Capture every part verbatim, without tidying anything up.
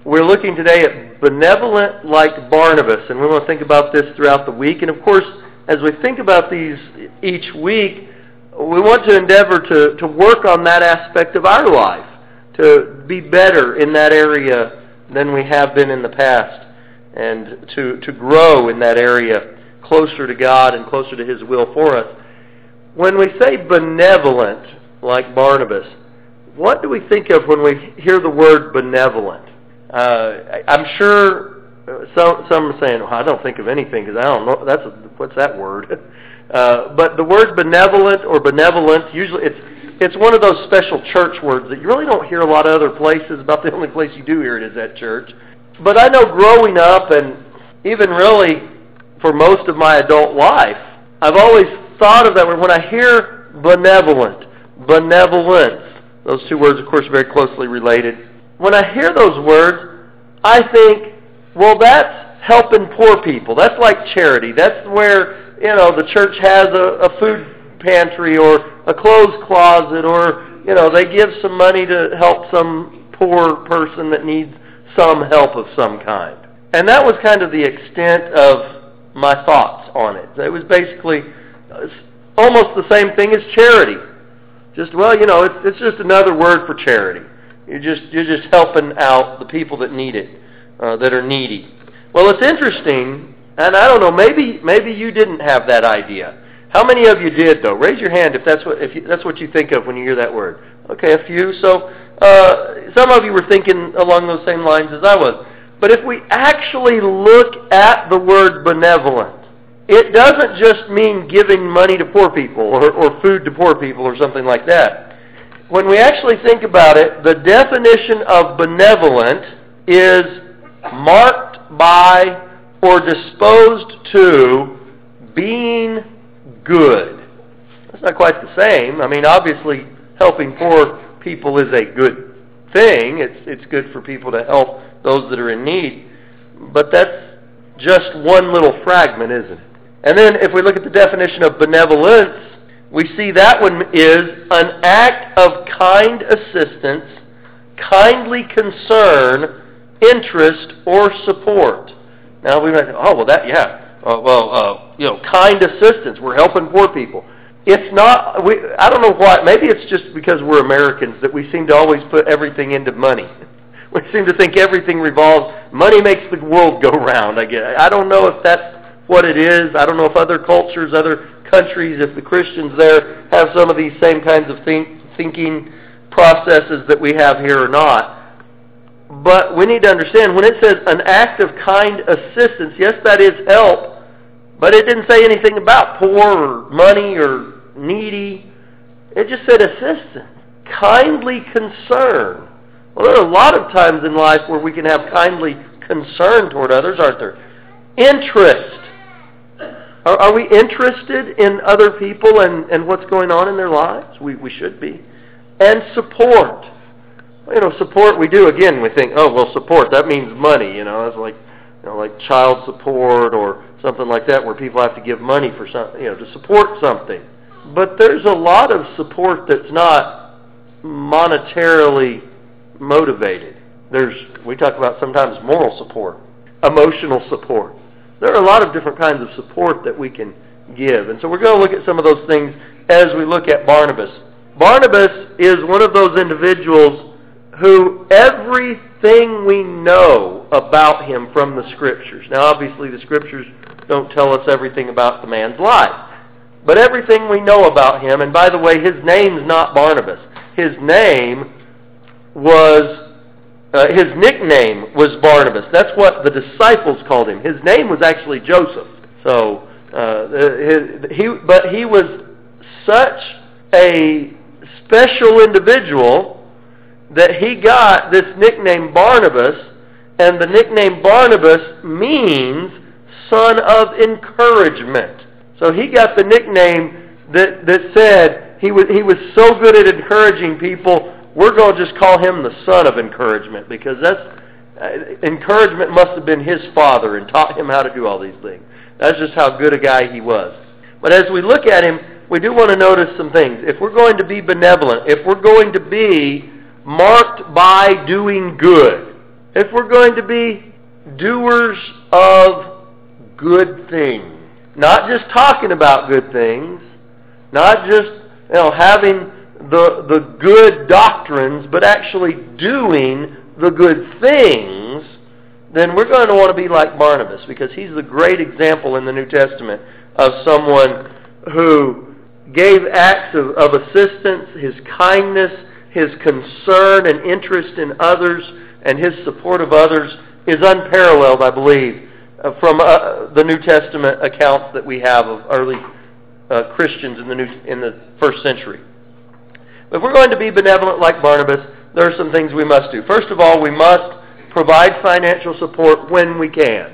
we're looking today at benevolent like Barnabas, and we want to think about this throughout the week. And of course, as we think about these each week, we want to endeavor to, to work on that aspect of our life, to be better in that area than we have been in the past, and to, to grow in that area closer to God and closer to His will for us. When we say benevolent like Barnabas, what do we think of when we hear the word benevolent? Uh, I'm sure some, some are saying, well, I don't think of anything because I don't know, that's a, what's that word? Uh, but the word benevolent or benevolent, usually it's it's one of those special church words that you really don't hear a lot of other places. About the only place you do hear it is at church. But I know growing up, and even really for most of my adult life, I've always thought of that word. When I hear benevolent, benevolence, those two words, of course, are very closely related. When I hear those words, I think, well, that's helping poor people. That's like charity. That's where, you know, the church has a, a food pantry or a clothes closet, or, you know, they give some money to help some poor person that needs some help of some kind. And that was kind of the extent of my thoughts on it. It was basically almost the same thing as charity. Just, well, you know, it's, it's just another word for charity. You're just you're just helping out the people that need it, uh, that are needy. Well, it's interesting, and I don't know, maybe maybe you didn't have that idea. How many of you did, though? Raise your hand if that's what if you, that's what you think of when you hear that word. Okay, a few. So uh, some of you were thinking along those same lines as I was. But if we actually look at the word benevolent, it doesn't just mean giving money to poor people or, or food to poor people or something like that. When we actually think about it, the definition of benevolent is marked by or disposed to being good. That's not quite the same. I mean, obviously, helping poor people is a good thing. It's it's good for people to help those that are in need. But that's just one little fragment, isn't it? And then if we look at the definition of benevolence, we see that one is an act of kind assistance, kindly concern, interest, or support. Now we might say, oh, well, that, yeah. Uh, well, uh, you know, kind assistance. We're helping poor people. It's not, we, I don't know why. Maybe it's just because we're Americans that we seem to always put everything into money. We seem to think everything revolves, money makes the world go round, I guess. I don't know if that's what it is. I don't know if other cultures, other countries, if the Christians there have some of these same kinds of think, thinking processes that we have here or not. But we need to understand, when it says an act of kind assistance, yes, that is help, but it didn't say anything about poor or money or needy. It just said assistance. Kindly concern. Well, there are a lot of times in life where we can have kindly concern toward others, aren't there? Interest. Are, are we interested in other people and, and what's going on in their lives? We, we should be. And support. You know, support we do, again, we think, oh, well, support, that means money, you know, it's like, you know, like child support or something like that where people have to give money for something, you know, to support something. But there's a lot of support that's not monetarily motivated. There's, we talk about sometimes moral support, emotional support. There are a lot of different kinds of support that we can give. And so we're going to look at some of those things as we look at Barnabas. Barnabas is one of those individuals who everything we know about him from the Scriptures. Now, obviously, the Scriptures don't tell us everything about the man's life. But everything we know about him, and by the way, his name's not Barnabas. His name was... Uh, his nickname was Barnabas. That's what the disciples called him. His name was actually Joseph. So, uh, his, he, but he was such a special individual that he got this nickname Barnabas, and the nickname Barnabas means son of encouragement. So he got the nickname that, that said he was, he was so good at encouraging people, we're going to just call him the son of encouragement, because that's uh, encouragement must have been his father and taught him how to do all these things. That's just how good a guy he was. But as we look at him, we do want to notice some things. If we're going to be benevolent, if we're going to be marked by doing good, if we're going to be doers of good things, not just talking about good things, not just, you know, having the the good doctrines, but actually doing the good things, then we're going to want to be like Barnabas, because he's the great example in the New Testament of someone who gave acts of, of assistance, his kindness, his concern and interest in others, and his support of others is unparalleled, I believe, uh, from uh, the New Testament accounts that we have of early uh, Christians in the New, in the first century. But if we're going to be benevolent like Barnabas, there are some things we must do. First of all, we must provide financial support when we can.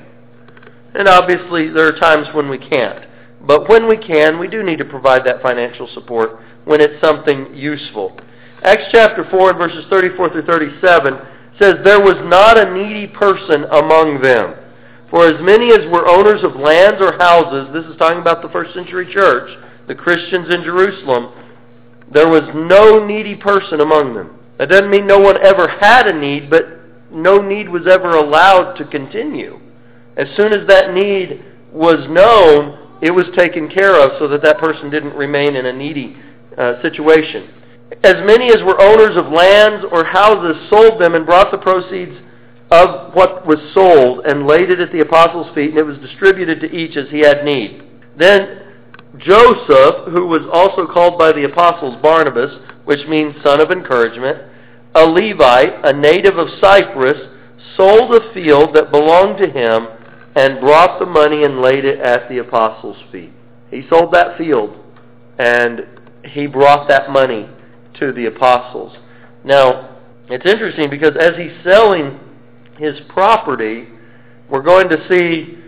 And obviously, there are times when we can't. But when we can, we do need to provide that financial support when it's something useful. Acts chapter four and verses thirty-four through thirty-seven says, "There was not a needy person among them. For as many as were owners of lands or houses," this is talking about the first century church, the Christians in Jerusalem, "there was no needy person among them." That doesn't mean no one ever had a need, but no need was ever allowed to continue. As soon as that need was known, it was taken care of so that that person didn't remain in a needy uh, situation. "As many as were owners of lands or houses sold them and brought the proceeds of what was sold and laid it at the apostles' feet, and it was distributed to each as he had need. Then Joseph, who was also called by the apostles Barnabas, which means son of encouragement, a Levite, a native of Cyprus, sold a field that belonged to him and brought the money and laid it at the apostles' feet." He sold that field and he brought that money to the apostles. Now, it's interesting because as he's selling his property, we're going to see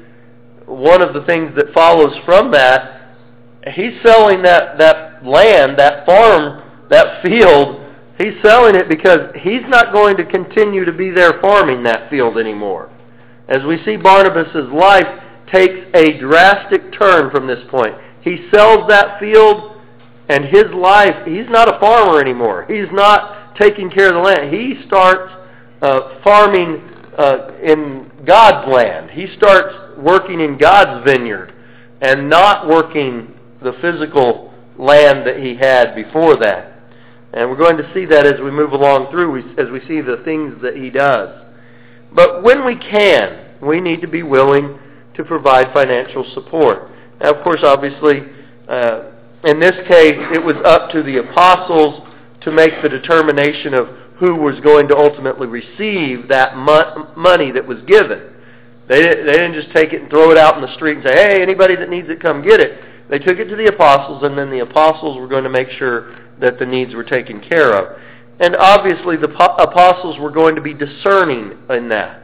one of the things that follows from that. He's selling that, that land, that farm, that field. He's selling it because he's not going to continue to be there farming that field anymore. As we see Barnabas' life takes a drastic turn from this point. He sells that field, and his life, he's not a farmer anymore. He's not taking care of the land. He starts uh, farming uh, in God's land. He starts working in God's vineyard and not working the physical land that he had before that. And we're going to see that as we move along through, as we see the things that he does. But when we can, we need to be willing to provide financial support. Now, of course, obviously, uh, in this case, it was up to the apostles to make the determination of who was going to ultimately receive that mo- money that was given. They, they didn't just take it and throw it out in the street and say, "Hey, anybody that needs it, come get it." They took it to the apostles, and then the apostles were going to make sure that the needs were taken care of. And obviously, the po- apostles were going to be discerning in that.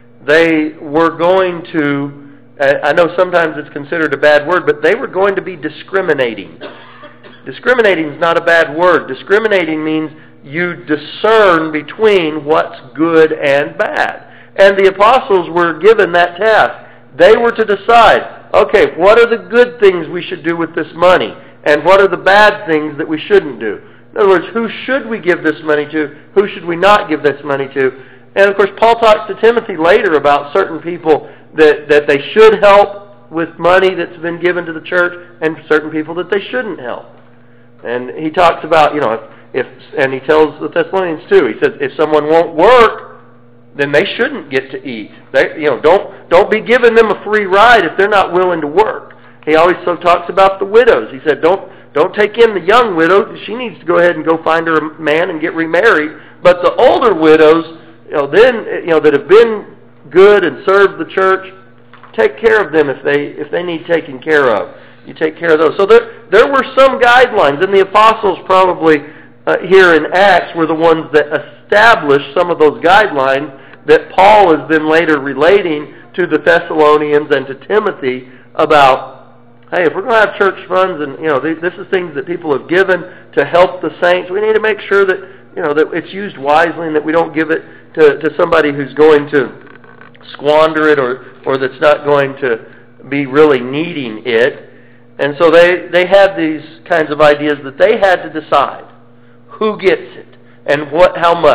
They were going to, I know sometimes it's considered a bad word, but they were going to be discriminating. Discriminating is not a bad word. Discriminating means you discern between what's good and bad. And the apostles were given that task. They were to decide, okay, what are the good things we should do with this money? And what are the bad things that we shouldn't do? In other words, who should we give this money to? Who should we not give this money to? And of course, Paul talks to Timothy later about certain people that, that they should help with money that's been given to the church, and certain people that they shouldn't help. And he talks about, you know, if, if and he tells the Thessalonians too, he says, if someone won't work, then they shouldn't get to eat. They, you know, don't don't be giving them a free ride if they're not willing to work. He always so talks about the widows. He said, don't don't take in the young widow. She needs to go ahead and go find her a man and get remarried. But the older widows, you know, then you know that have been good and served the church, take care of them if they if they need taken care of. You take care of those. So there there were some guidelines, and the apostles probably uh, here in Acts were the ones that established some of those guidelines that Paul is then later relating to the Thessalonians and to Timothy about, hey, if we're going to have church funds and, you know, this is things that people have given to help the saints, we need to make sure that, you know, that it's used wisely and that we don't give it to, to somebody who's going to squander it or, or that's not going to be really needing it. And so they, they had these kinds of ideas that they had to decide who gets it and what, how much.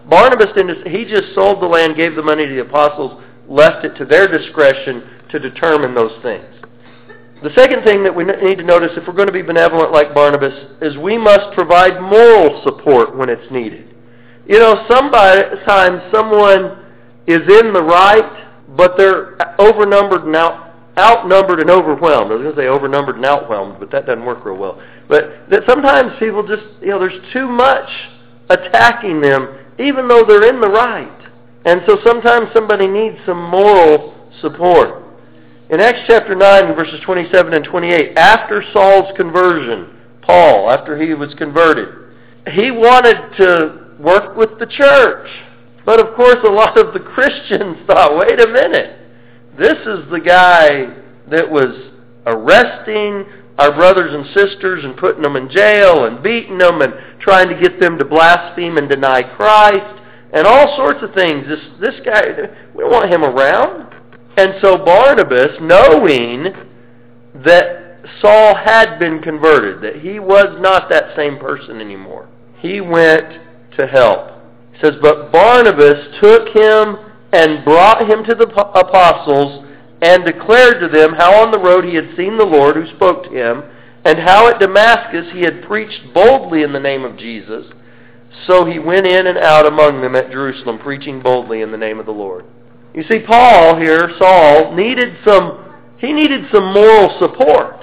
Barnabas didn't, he just sold the land, gave the money to the apostles, left it to their discretion to determine those things. The second thing that we need to notice if we're going to be benevolent like Barnabas is we must provide moral support when it's needed. You know, sometimes someone is in the right, but they're overnumbered and out, outnumbered and overwhelmed. I was going to say overnumbered and outwhelmed, but that doesn't work real well. But that sometimes people just, you know, there's too much attacking them, even though they're in the right. And so sometimes somebody needs some moral support. In Acts chapter nine, verses twenty-seven and twenty-eight, after Saul's conversion, Paul, after he was converted, he wanted to work with the church. But of course, a lot of the Christians thought, wait a minute, this is the guy that was arresting our brothers and sisters and putting them in jail and beating them and trying to get them to blaspheme and deny Christ and all sorts of things. This, this guy, we don't want him around. And so Barnabas, knowing that Saul had been converted, that he was not that same person anymore, he went to help. It says, but Barnabas took him and brought him to the apostles and declared to them how on the road he had seen the Lord who spoke to him, and how at Damascus he had preached boldly in the name of Jesus. So he went in and out among them at Jerusalem, preaching boldly in the name of the Lord. You see, Paul here, Saul, needed some, he needed some moral support.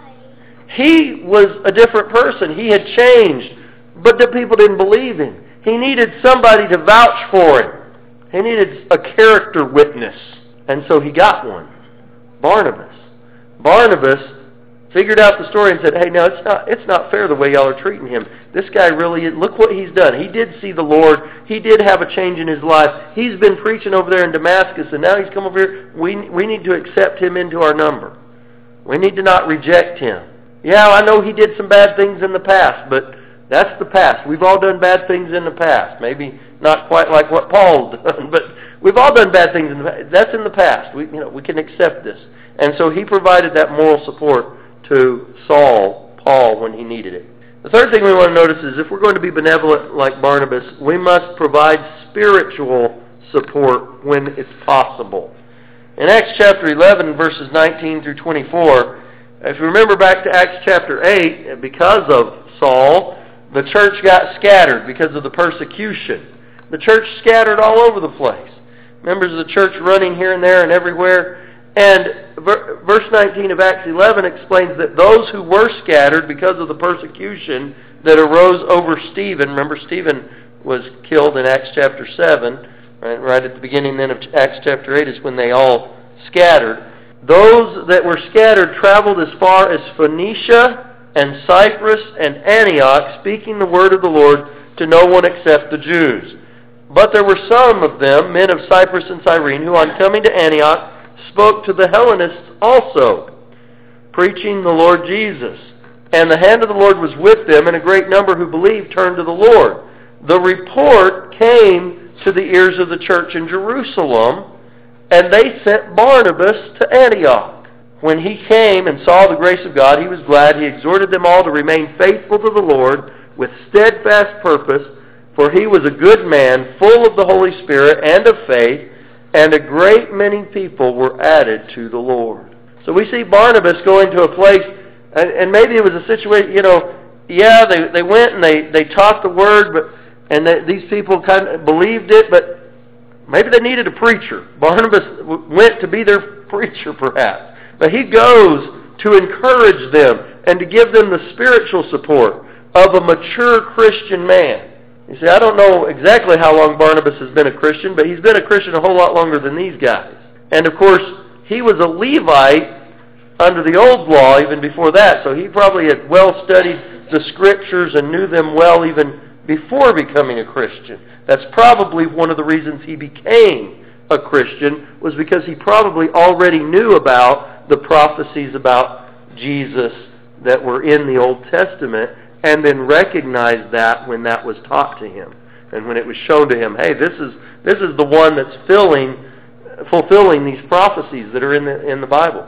He was a different person. He had changed, but the people didn't believe him. He needed somebody to vouch for him. He needed a character witness. And so he got one. Barnabas. Barnabas figured out the story and said, hey, no, it's not, it's not fair the way y'all are treating him. This guy really is, look what he's done. He did see the Lord. He did have a change in his life. He's been preaching over there in Damascus, and now he's come over here. We, we need to accept him into our number. We need to not reject him. Yeah, I know he did some bad things in the past, but that's the past. We've all done bad things in the past. Maybe not quite like what Paul's done, but we've all done bad things in the past. That's in the past. We, you know, we can accept this. And so he provided that moral support to Saul, Paul, when he needed it. The third thing we want to notice is if we're going to be benevolent like Barnabas, we must provide spiritual support when it's possible. In Acts chapter eleven, verses nineteen through twenty-four, if you remember back to Acts chapter eight, because of Saul, the church got scattered because of the persecution. The church scattered all over the place. Members of the church running here and there and everywhere. And verse nineteen of Acts eleven explains that those who were scattered because of the persecution that arose over Stephen, remember Stephen was killed in Acts chapter seven, right, right at the beginning then of Acts chapter eight is when they all scattered. Those that were scattered traveled as far as Phoenicia and Cyprus and Antioch, speaking the word of the Lord to no one except the Jews. But there were some of them, men of Cyprus and Cyrene, who on coming to Antioch spoke to the Hellenists also, preaching the Lord Jesus. And the hand of the Lord was with them, and a great number who believed turned to the Lord. The report came to the ears of the church in Jerusalem, and they sent Barnabas to Antioch. When he came and saw the grace of God, he was glad. He exhorted them all to remain faithful to the Lord with steadfast purpose, for he was a good man, full of the Holy Spirit and of faith, and a great many people were added to the Lord. So we see Barnabas going to a place, and, and maybe it was a situation, you know, yeah, they, they went and they, they taught the word, but and they, these people kind of believed it, but maybe they needed a preacher. Barnabas went to be their preacher, perhaps. But he goes to encourage them and to give them the spiritual support of a mature Christian man. You see, I don't know exactly how long Barnabas has been a Christian, but he's been a Christian a whole lot longer than these guys. And of course, he was a Levite under the old law even before that, so he probably had well studied the Scriptures and knew them well even before becoming a Christian. That's probably one of the reasons he became a Christian, was because he probably already knew about the prophecies about Jesus that were in the Old Testament, and then recognized that when that was taught to him, and when it was shown to him, hey, this is this is the one that's filling, fulfilling these prophecies that are in the in the Bible.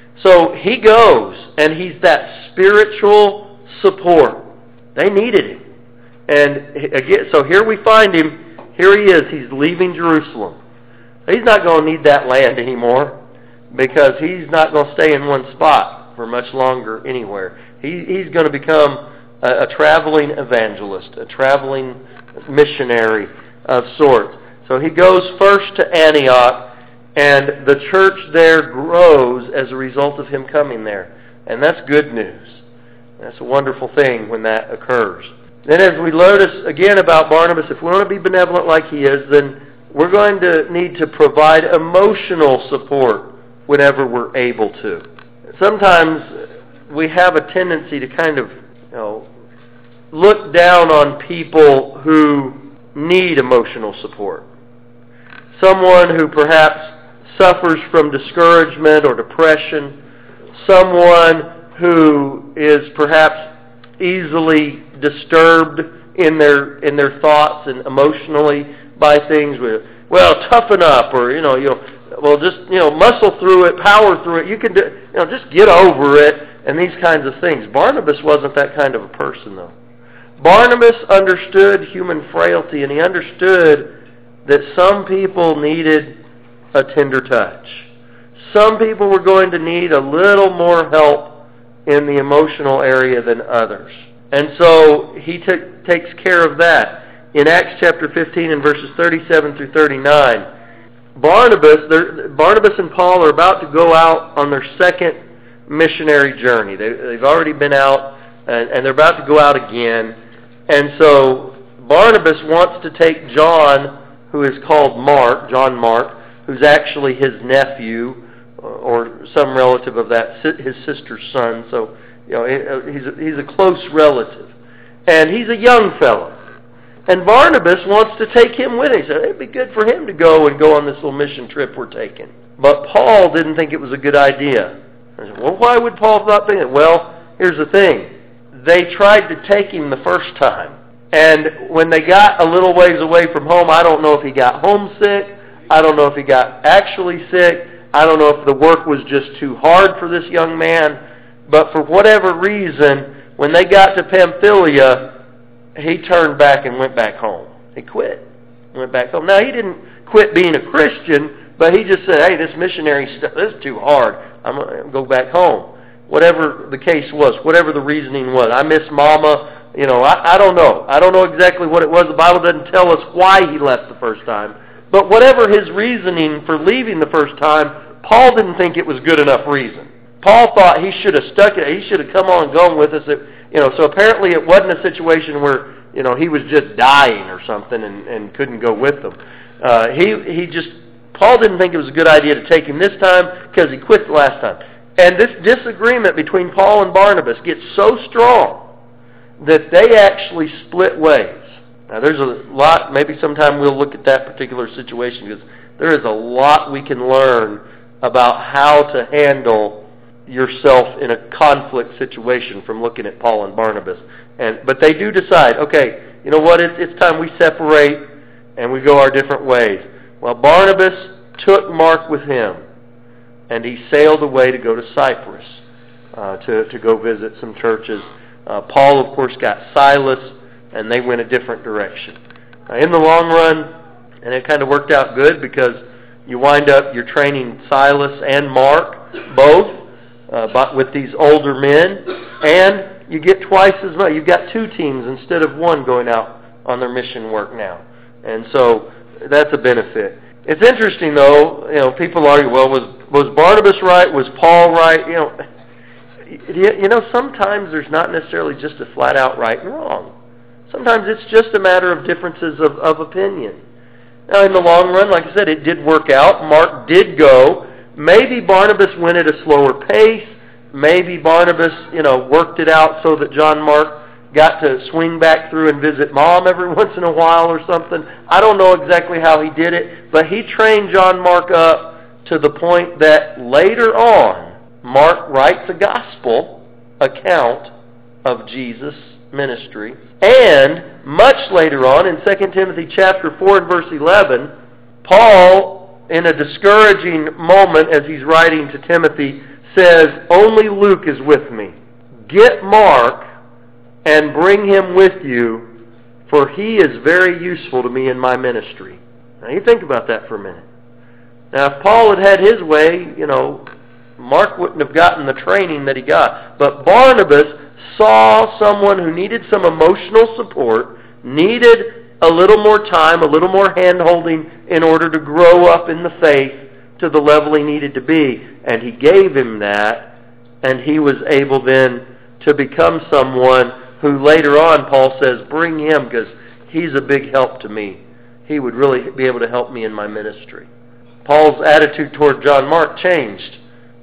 So he goes, and he's that spiritual support. They needed him, and again, so here we find him. here he is. He's leaving Jerusalem. He's not going to need that land anymore because he's not going to stay in one spot for much longer anywhere. He, he's going to become a, a traveling evangelist, a traveling missionary of sorts. So he goes first to Antioch, and the church there grows as a result of him coming there. And that's good news. That's a wonderful thing when that occurs. Then as we notice again about Barnabas, if we want to be benevolent like he is, then we're going to need to provide emotional support whenever we're able to. Sometimes we have a tendency to kind of, you know, look down on people who need emotional support. Someone who perhaps suffers from discouragement or depression. Someone who is perhaps easily disturbed in their in their thoughts and emotionally by things. With, well, toughen up, or you know, you know, well, just you know, muscle through it, power through it. You can do, you know, just get over it, and these kinds of things. Barnabas wasn't that kind of a person, though. Barnabas understood human frailty, and he understood that some people needed a tender touch. Some people were going to need a little more help in the emotional area than others. And so he t- takes care of that. In Acts chapter fifteen and verses thirty-seven through thirty-nine, Barnabas, Barnabas and Paul are about to go out on their second missionary journey. They, they've already been out, and, and they're about to go out again. And so Barnabas wants to take John, who is called Mark, John Mark, who's actually his nephew or some relative of that, his sister's son. So, you know, he's a, he's a close relative. And he's a young fellow. And Barnabas wants to take him with him. He said, it'd be good for him to go and go on this little mission trip we're taking. But Paul didn't think it was a good idea. I said, well, why would Paul not think it? Well, here's the thing. They tried to take him the first time. And when they got a little ways away from home, I don't know if he got homesick. I don't know if he got actually sick. I don't know if the work was just too hard for this young man. But for whatever reason, when they got to Pamphylia, he turned back and went back home. He quit. Went back home. Now, he didn't quit being a Christian, but he just said, hey, this missionary stuff, this is too hard. I'm going to go back home. Whatever the case was, whatever the reasoning was. I miss Mama. You know, I, I don't know. I don't know exactly what it was. The Bible doesn't tell us why he left the first time. But whatever his reasoning for leaving the first time, Paul didn't think it was good enough reason. Paul thought he should have stuck it. He should have come on and gone with us. It, you know, so apparently it wasn't a situation where, you know, he was just dying or something and, and couldn't go with them. Uh, he he just Paul didn't think it was a good idea to take him this time because he quit the last time. And this disagreement between Paul and Barnabas gets so strong that they actually split ways. Now, there's a lot, maybe sometime we'll look at that particular situation because there is a lot we can learn about how to handle yourself in a conflict situation from looking at Paul and Barnabas. And But they do decide, okay, you know what, it's, it's time we separate and we go our different ways. Well, Barnabas took Mark with him, and he sailed away to go to Cyprus uh, to, to go visit some churches. Uh, Paul, of course, got Silas, and they went a different direction. Uh, in the long run, and it kind of worked out good because you wind up, you're training Silas and Mark, both, uh, but with these older men, and you get twice as much. You've got two teams instead of one going out on their mission work now. And so that's a benefit. It's interesting, though, you know, people argue, well, was, was Barnabas right? Was Paul right? You know, you know, sometimes there's not necessarily just a flat-out right and wrong. Sometimes it's just a matter of differences of, of opinion. Now, in the long run, like I said, it did work out. Mark did go. Maybe Barnabas went at a slower pace. Maybe Barnabas, you know, worked it out so that John Mark got to swing back through and visit Mom every once in a while or something. I don't know exactly how he did it, but he trained John Mark up to the point that later on, Mark writes a gospel account of Jesus' ministry. And much later on, in Second Timothy chapter four and verse eleven, Paul, in a discouraging moment as he's writing to Timothy, says, only Luke is with me. Get Mark and bring him with you for he is very useful to me in my ministry. Now you think about that for a minute. Now if Paul had had his way, you know, Mark wouldn't have gotten the training that he got. But Barnabas saw someone who needed some emotional support, needed a little more time, a little more hand-holding in order to grow up in the faith to the level he needed to be. And he gave him that, and he was able then to become someone who later on, Paul says, bring him because he's a big help to me. He would really be able to help me in my ministry. Paul's attitude toward John Mark changed.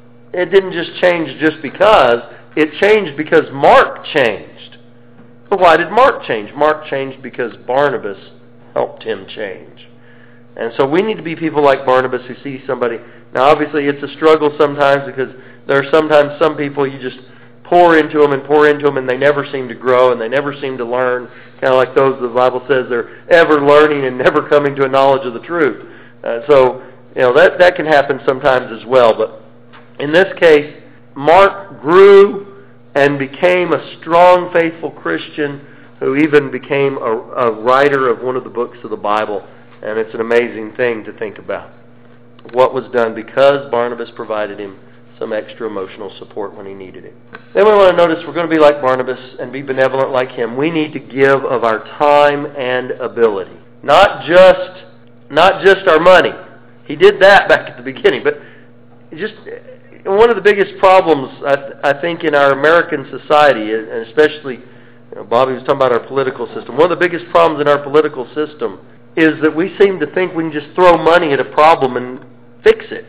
It didn't just change just because. It changed because Mark changed. But why did Mark change? Mark changed because Barnabas helped him change. And so we need to be people like Barnabas who see somebody. Now obviously it's a struggle sometimes because there are sometimes some people you just pour into them and pour into them and they never seem to grow and they never seem to learn. Kind of like those the Bible says they're ever learning and never coming to a knowledge of the truth. Uh, so, you know, that, that can happen sometimes as well. But in this case, Mark grew and became a strong, faithful Christian who even became a, a writer of one of the books of the Bible. And it's an amazing thing to think about what was done because Barnabas provided him some extra emotional support when he needed it. Then we want to notice we're going to be like Barnabas and be benevolent like him. We need to give of our time and ability. Not just, not just our money. He did that back at the beginning, but just one of the biggest problems, I, I think, in our American society, and especially, you know, Bobby was talking about our political system. One of the biggest problems in our political system is that we seem to think we can just throw money at a problem and fix it.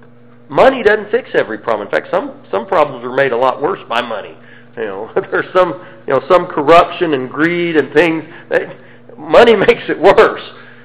Money doesn't fix every problem. In fact, some some problems are made a lot worse by money. You know, there's some you know some corruption and greed and things. That, money makes it worse.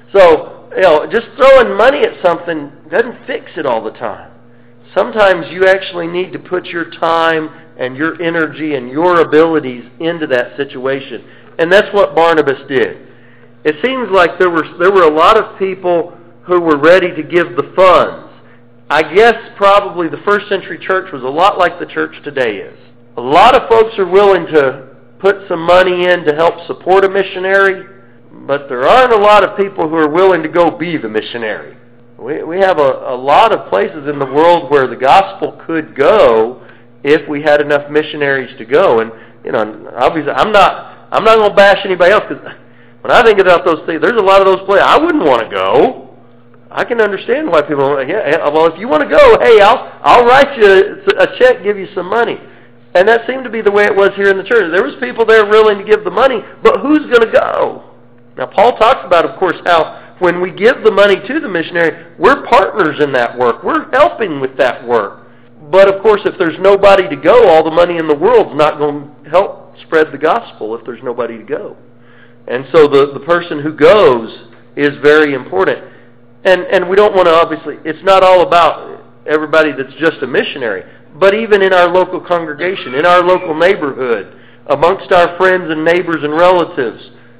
So you know, just throwing money at something doesn't fix it all the time. Sometimes you actually need to put your time and your energy and your abilities into that situation. And that's what Barnabas did. It seems like there were there were a lot of people who were ready to give the funds. I guess probably the first century church was a lot like the church today is. A lot of folks are willing to put some money in to help support a missionary, but there aren't a lot of people who are willing to go be the missionary. We we have a, a lot of places in the world where the gospel could go if we had enough missionaries to go. And you know, obviously, I'm not I'm not going to bash anybody else because when I think about those things, there's a lot of those places I wouldn't want to go. I can understand why people. Yeah, well, if you want to go, hey, I'll I'll write you a check, give you some money. And that seemed to be the way it was here in the church. There was people there willing to give the money, but who's going to go? Now, Paul talks about, of course, how when we give the money to the missionary, we're partners in that work. We're helping with that work. But, of course, if there's nobody to go, all the money in the world's not going to help spread the gospel if there's nobody to go. And so the, the person who goes is very important. And and we don't want to, obviously, it's not all about everybody that's just a missionary. But even in our local congregation, in our local neighborhood, amongst our friends and neighbors and relatives,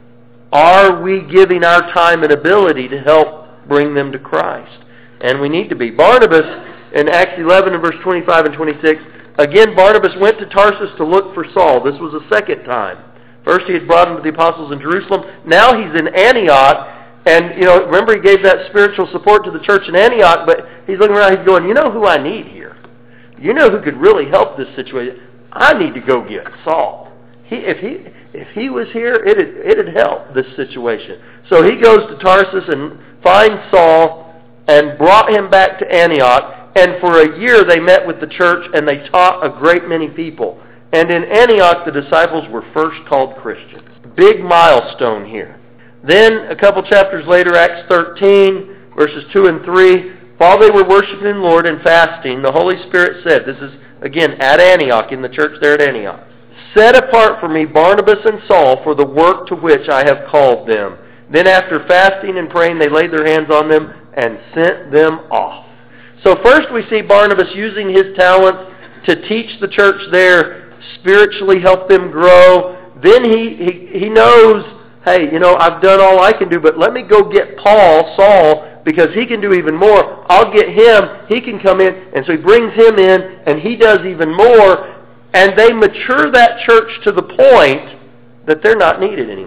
are we giving our time and ability to help bring them to Christ? And we need to be. Barnabas, in Acts eleven and verse twenty-five and twenty-six, again, Barnabas went to Tarsus to look for Saul. This was the second time. First he had brought him to the apostles in Jerusalem. Now he's in Antioch. And, you know, remember he gave that spiritual support to the church in Antioch, but he's looking around, he's going, you know who I need here? You know who could really help this situation? I need to go get Saul. He, if he if he was here, it'd, it'd help this situation. So he goes to Tarsus and finds Saul and brought him back to Antioch. And for a year they met with the church and they taught a great many people. And in Antioch the disciples were first called Christians. Big milestone here. Then, a couple chapters later, Acts thirteen, verses two and three, while they were worshiping the Lord and fasting, the Holy Spirit said, this is, again, at Antioch, in the church there at Antioch, set apart for me Barnabas and Saul for the work to which I have called them. Then after fasting and praying, they laid their hands on them and sent them off. So first we see Barnabas using his talents to teach the church there, spiritually help them grow. Then he, he, he knows, hey, you know, I've done all I can do, but let me go get Paul, Saul, because he can do even more. I'll get him, he can come in. And so he brings him in, and he does even more. And they mature that church to the point that they're not needed anymore.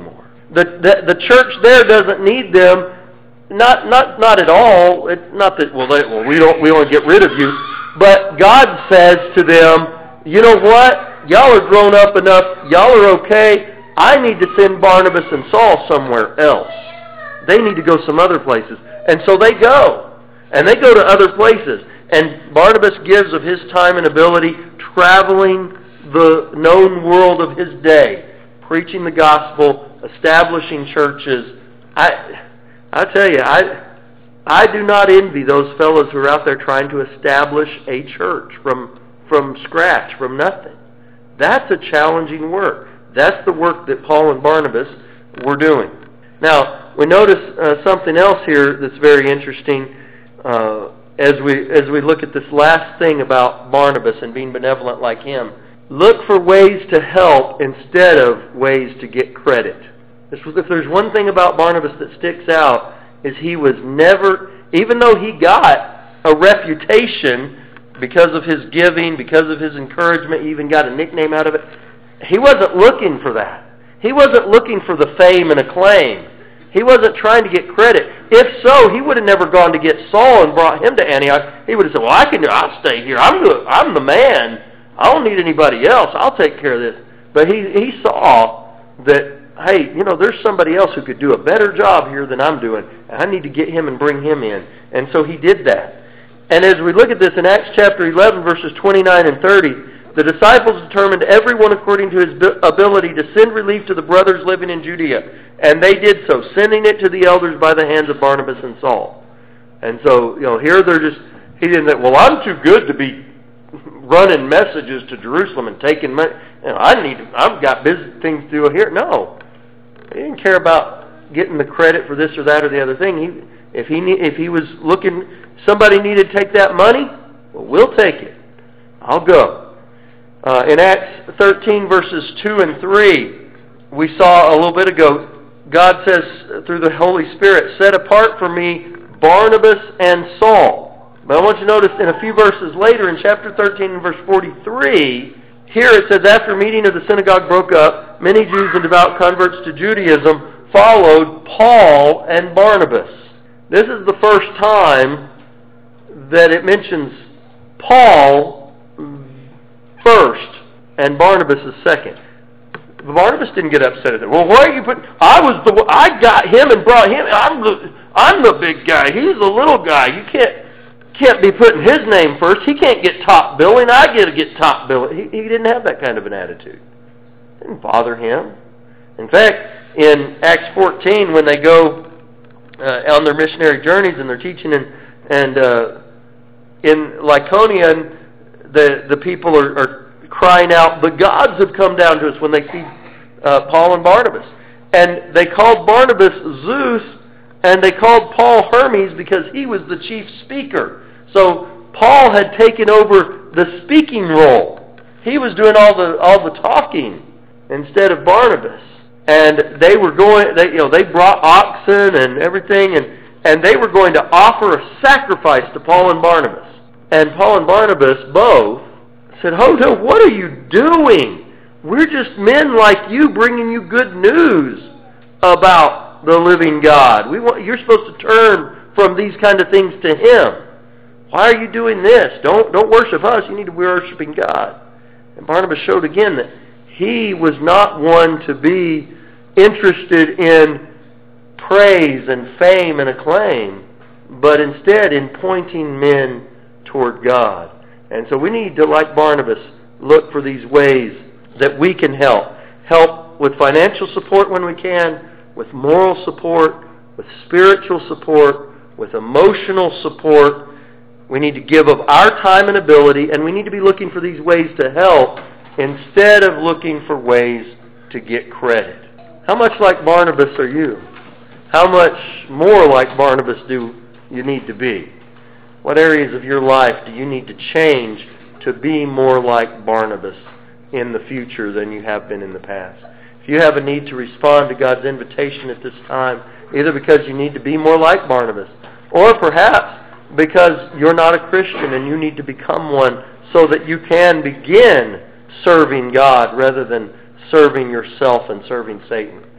The, the, the church there doesn't need them. Not not not at all. It's not that well, they, well we don't we want to get rid of you, but God says to them, you know what? Y'all are grown up enough. Y'all are okay. I need to send Barnabas and Saul somewhere else. They need to go some other places, and so they go, and they go to other places. And Barnabas gives of his time and ability, traveling the known world of his day, preaching the gospel, establishing churches. I. I tell you, I I do not envy those fellows who are out there trying to establish a church from from scratch, from nothing. That's a challenging work. That's the work that Paul and Barnabas were doing. Now, we notice uh, something else here that's very interesting uh, as we as we look at this last thing about Barnabas and being benevolent like him. Look for ways to help instead of ways to get credit. If there's one thing about Barnabas that sticks out, is he was never, even though he got a reputation because of his giving, because of his encouragement, he even got a nickname out of it, he wasn't looking for that. He wasn't looking for the fame and acclaim. He wasn't trying to get credit. If so, he would have never gone to get Saul and brought him to Antioch. He would have said, well, I can do, I'll stay here. I'm the, I'm the man. I don't need anybody else. I'll take care of this. But he, he saw that, hey, you know, there's somebody else who could do a better job here than I'm doing. And I need to get him and bring him in. And so he did that. And as we look at this in Acts chapter eleven, verses twenty-nine and thirty, the disciples determined everyone according to his ability to send relief to the brothers living in Judea. And they did so, sending it to the elders by the hands of Barnabas and Saul. And so, you know, here they're just, he didn't say, well, I'm too good to be running messages to Jerusalem and taking money. You know, I need, I've got busy things to do here. No. He didn't care about getting the credit for this or that or the other thing. He, if he if he was looking, somebody needed to take that money, well, we'll take it. I'll go. Uh, in Acts thirteen, verses two and three, we saw a little bit ago, God says through the Holy Spirit, set apart for me Barnabas and Saul. But I want you to notice in a few verses later, in chapter thirteen and verse forty-three, here it says, after meeting of the synagogue broke up, many Jews and devout converts to Judaism followed Paul and Barnabas. This is the first time that it mentions Paul first and Barnabas is second. Barnabas didn't get upset at it. Well, why are you putting? I was the I got him and brought him. I'm the I'm the big guy. He's the little guy. You can't. Can't be putting his name first. He can't get top billing. I get to get top billing. He, he didn't have that kind of an attitude. It didn't bother him. In fact, in Acts fourteen, when they go uh, on their missionary journeys and they're teaching in, and uh, in Lycaonia, the the people are, are crying out, the gods have come down to us when they see uh, Paul and Barnabas. And they called Barnabas Zeus, and they called Paul Hermes because he was the chief speaker. So Paul had taken over the speaking role. He was doing all the all the talking instead of Barnabas. And they were going, they, you know, they brought oxen and everything, and, and they were going to offer a sacrifice to Paul and Barnabas. And Paul and Barnabas both said, "Oh no, what are you doing? We're just men like you, bringing you good news about the living God. We want, you're supposed to turn from these kind of things to Him. Why are you doing this? Don't don't worship us. You need to be worshiping God." And Barnabas showed again that he was not one to be interested in praise and fame and acclaim, but instead in pointing men toward God. And so we need to, like Barnabas, look for these ways that we can help. Help with financial support when we can, with moral support, with spiritual support, with emotional support. We need to give of our time and ability, and we need to be looking for these ways to help instead of looking for ways to get credit. How much like Barnabas are you? How much more like Barnabas do you need to be? What areas of your life do you need to change to be more like Barnabas in the future than you have been in the past? If you have a need to respond to God's invitation at this time, either because you need to be more like Barnabas, or perhaps because you're not a Christian and you need to become one so that you can begin serving God rather than serving yourself and serving Satan.